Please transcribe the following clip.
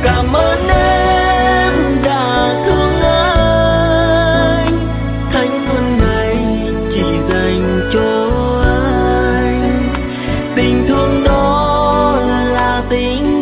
Cảm ơn em đã thương anh, thanh xuân này chỉ dành cho anh. Tình thương đó là tình